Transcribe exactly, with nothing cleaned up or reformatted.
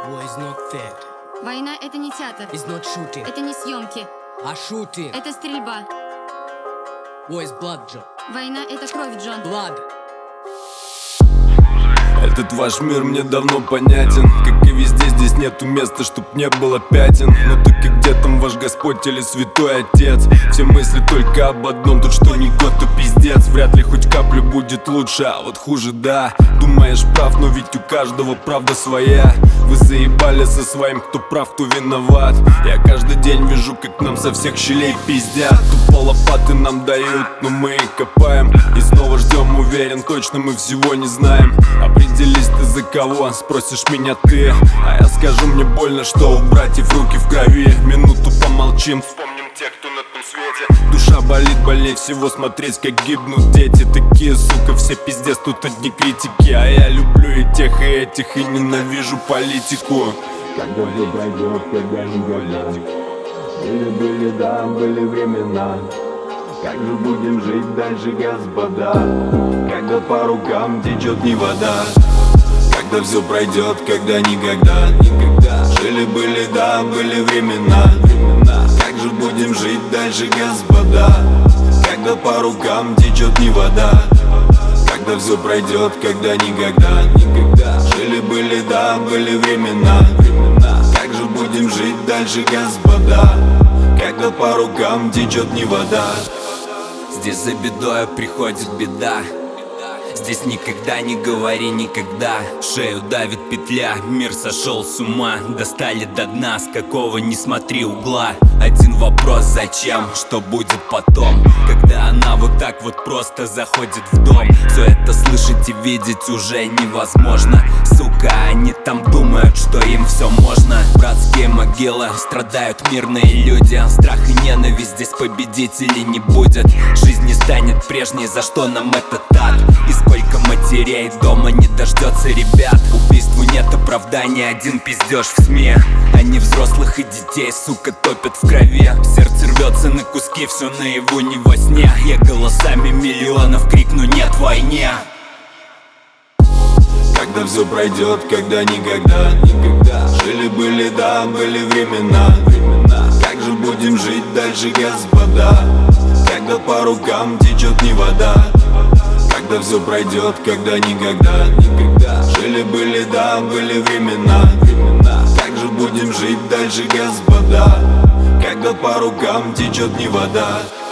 War is not fair. Война — это не театр. It's not shooting. Это не съемки. A shooting. Это стрельба. War is blood, John. Война — это кровь, Джон. Blood. Этот ваш мир мне давно понятен. Как и везде, здесь нету места, чтоб не было пятен. Но только где там ваш Господь или Святой Отец? Все мысли только об одном, тут что ни год, то пиздец. Вряд ли хоть каплю будет лучше, а вот хуже, да. Думаешь прав, но ведь у каждого правда своя. Вы заебали со своим, кто прав, кто виноват. Я каждый день вижу, как нам со всех щелей пиздят. Тупо лопаты нам дают, но мы их копаем. И снова ждем, уверен, точно мы всего не знаем. Определись ты за кого, спросишь меня ты. А я скажу, мне больно, что у братьев руки в крови. Минуту помолчим, вспомним тех, кто на том свете. Душа болит, болей всего смотреть, как гибнут дети. Такие, сука, все пиздец, тут одни критики. А я люблю и тех, и этих, и ненавижу политику. Когда все пройдет, когда никогда. Были-были, да, были времена. Как же будем жить дальше, господа? Когда по рукам течет не вода. Когда все пройдет, когда никогда, никогда. Жили-были, да, были времена, времена. Как же будем жить дальше, господа? Когда по рукам течет не вода. Когда все пройдет, когда никогда, никогда. Жили-были, да, были времена, времена. Как же будем жить дальше, господа? Когда по рукам течет не вода. Здесь за бедою приходит беда. Здесь никогда не говори никогда. Шею давит петля, мир сошел с ума. Достали до дна, с какого не смотри угла. Один вопрос: зачем, что будет потом? Когда она вот так вот просто заходит в дом. Все это слышать и видеть уже невозможно. Сука, они там думают, что им все можно. Братские могилы, страдают мирные люди. Страх и ненависть, здесь победителей не будет. Жизнь не станет прежней, за что нам этот ад? И сколько матерей дома не дождется ребят. Убийству нет оправдания, один пиздеж в СМИ. Они взрослых и детей, сука, топят в крови. Сердце рвется на куски, все наяву, не во сне. Я голосами миллионов крикну нет войне. Когда все пройдет, когда никогда, никогда. Жили-были, да, были времена, времена. Как же будем жить дальше, господа? Когда по рукам течет не вода. Когда все пройдет, когда никогда, никогда. Жили-были, да, были времена, времена. Как же будем жить дальше, господа? Когда по рукам течет не вода.